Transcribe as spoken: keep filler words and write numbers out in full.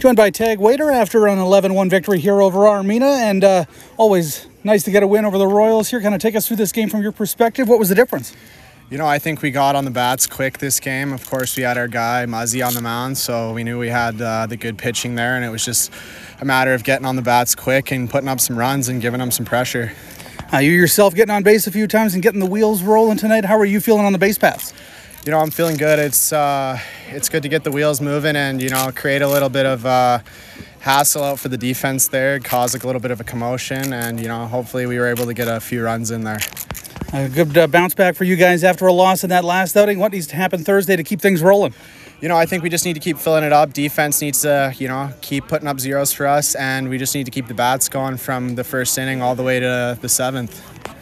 Joined by Tag Waiter after an eleven one victory here over Armina, and uh, always nice to get a win over the Royals here. Kind of take us through this game from your perspective. What was the difference? You know, I think we got on the bats quick this game. Of course, we had our guy Muzzy on the mound, so we knew we had uh, the good pitching there, and it was just a matter of getting on the bats quick and putting up some runs and giving them some pressure. Uh, you yourself getting on base a few times and getting the wheels rolling tonight. How are you feeling on the base paths? You know, I'm feeling good. It's uh, it's good to get the wheels moving and, you know, create a little bit of uh, hassle out for the defense there, cause like a little bit of a commotion, and, you know, hopefully we were able to get a few runs in there. A good uh, bounce back for you guys after a loss in that last outing. What needs to happen Thursday to keep things rolling? You know, I think we just need to keep filling it up. Defense needs to, you know, keep putting up zeros for us, and we just need to keep the bats going from the first inning all the way to the seventh.